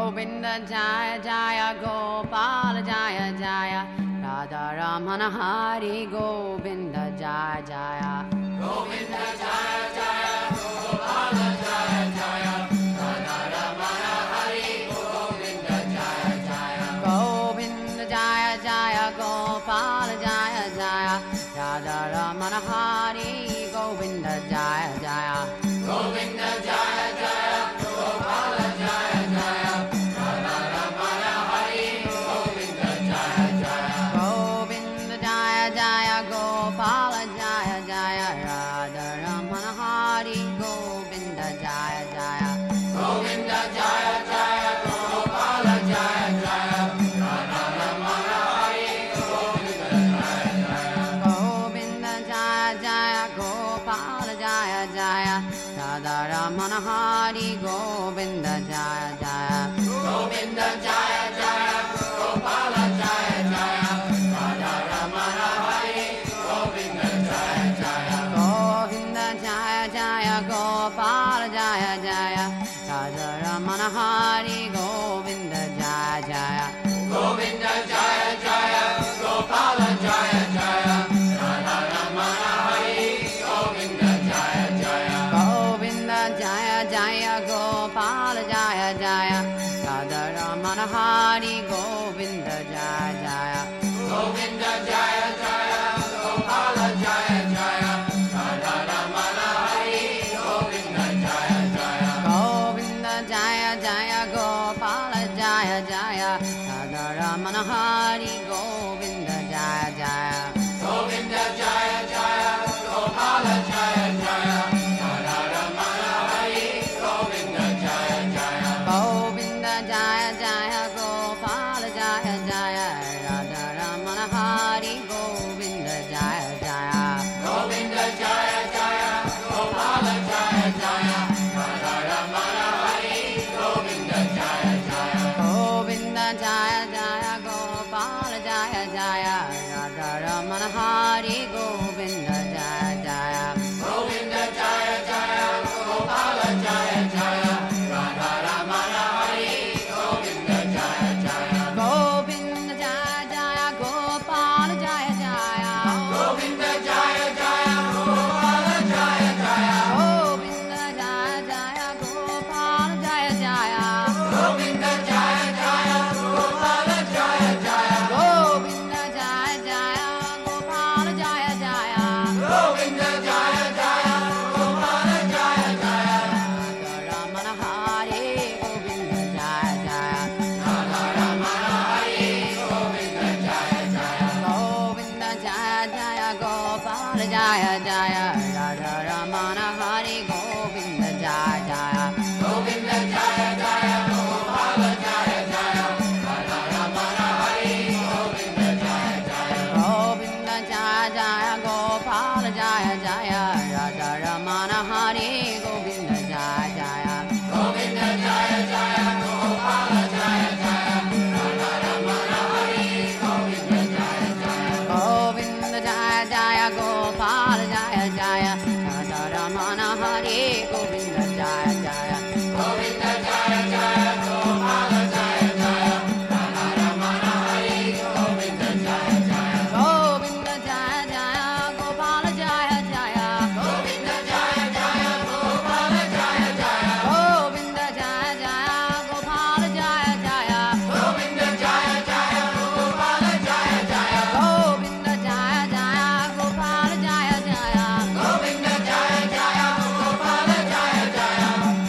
Govinda Jaya Jaya Gopala Jaya Jaya Radha Ramana Hari Govinda Jaya Jaya Govinda Jaya Jaya Gopala Jaya Jaya Radha Ramana Hari Govinda Jaya Jaya Govinda Jaya Jaya Gopala Jaya Jaya Radha Ramana Hari Govinda Jaya Jaya Govinda Jaya Jaya Gopala Jaya Jaya Radha Ramana Hari Govinda Jaya Jaya Govinda Jaya Jaya Gopala Jaya Jaya Radha Ramana Hari Govinda Jaya Jaya Govinda Jaya Jaya Gopala Jaya Jaya Radha Ramana Hari Govinda Jaya Jaya Govinda Jaya Jaya Gopala Jaya Jaya Radha Ramana Hari Govinda Jaya Jaya Govinda Jaya Jaya Gopala Jaya Jaya Radha Ramana Hari Govinda Jaya Jaya Govinda Jaya Jaya Gopala Jaya Jaya Radha Ramana Hari Govinda Jaya Jaya Govinda Jaya Jaya Gopala Jaya Jaya Radha Ramana Hari Govinda Jaya Jaya Govinda Jaya Jaya Gopala Jaya Jaya Radha Ramana Hari Govinda Jaya Jaya Govinda Jaya Jaya Gopala Jaya Jaya Radha Ramana Hari Govinda Jaya Jaya Govinda Jaya Jaya Gopala Jaya Jaya Radha Ramana Hari Govinda Jaya Jaya Govinda Jaya Jaya Gopala Jaya Jaya Radha Ramana Hari Govinda Jaya Jaya Govinda Jaya Jaya Gopala Jaya Jaya Radha Ramana Hari Govinda Jaya Jaya Govinda Jaya Jaya Gopala Jaya Jaya Radha Ramana Hari Govinda Jaya Jaya Govinda Jaya Jaya Gopala Jaya Jaya Radha Ramana Hari Govinda Jaya Jaya Govinda Jaya Jaya Gopala Jaya Jaya Radha Ramana Hari Govinda Jaya Jaya Govinda Jaya Jaya Gopala Jaya Jaya Govinda Jaya Jaya Gopala Jaya Jaya Govinda Jaya Jaya Gopala Jaya Jaya Govinda Jaya Jaya Gopala Jaya Jaya Govinda Jaya Jaya Gopala Jaya Jaya Govinda Jaya Jaya Gopala Jaya Jaya Radha Ramana Hari Govinda Jaya Jaya Radha Ramana Hari Govinda Jaya Jaya Govinda Jaya Jaya Gopala Jaya Jaya Radha Ramana Hari Govinda Jaya Jaya Govinda Jaya Jaya Gopala Jaya Jaya Radha Ramana Hari Govinda Jaya Jaya Govinda Jaya Jaya Gopala Jaya Jaya Radha Ramana Hari Govinda Jaya Jaya Govinda Jaya Jaya Gopala Jaya Jaya Radha Ramana Hari Govinda Jaya Jaya Govinda Jaya Jaya Gopala Jaya Jaya Radha Ramana Hari Govinda Jaya Jaya Govinda Jaya Jaya Gopala Jaya Jaya Radha Ramana Hari Govinda Jaya Jaya Govinda Jaya Jaya Gopala Jaya Jaya Govinda Jaya Jaya Gopala Jaya Jaya Govinda Jaya Jaya Gopala Jaya Jaya Govinda Jaya Jaya Gopala Jaya Jaya Govinda Jaya Jaya Gopala Jaya Jaya Govinda Jaya Jaya Gopala Jaya Jaya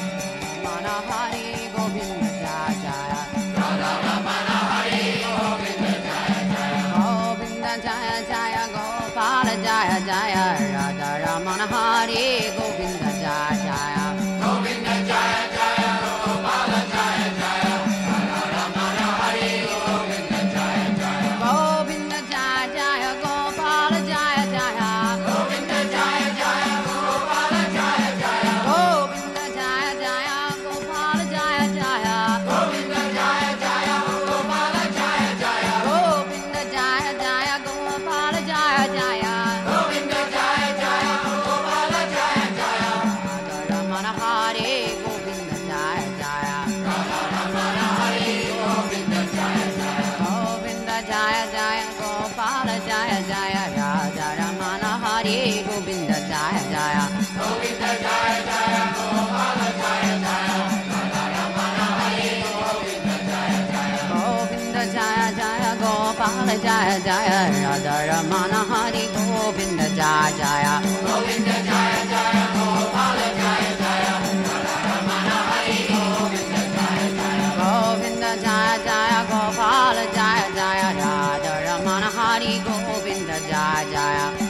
Ramana Hari Govinda Jaya Jaya Radha Ramana Hari Govinda Jaya Jaya Govinda Jaya Jaya Gopala Jaya Jaya Radha Ramana Hari Govinda Jaya Jaya Govinda Jaya Jaya Gopala Jaya Jaya Radha Ramana Hari Govinda Jaya Jaya Govinda Jaya Jaya Gopala Jaya Jaya Govinda Jaya Jaya Gopala Jaya Jaya Govinda Jaya Jaya Gopala Jaya Jaya Govinda Jaya Jaya Gopala Jaya Jaya Govinda Jaya Jaya Gopala Jaya Jaya Govinda Jaya Jaya Gopala Jaya Jaya Jaya Radha Ramana Hari Govinda Jaya Jaya Govinda Jaya Jaya Gopala Jaya Jaya Radha Ramana Hari Govinda Jaya Jaya Govinda Jaya Jaya Gopala Jaya Jaya Radha Ramana Hari Govinda Jaya Jaya Govinda Jaya Jaya Gopala Jaya Jaya Radha Ramana Hari Govinda Jaya Jaya Govinda Jaya Jaya Gopala Jaya Jaya Radha Ramana Hari Govinda Jaya Jaya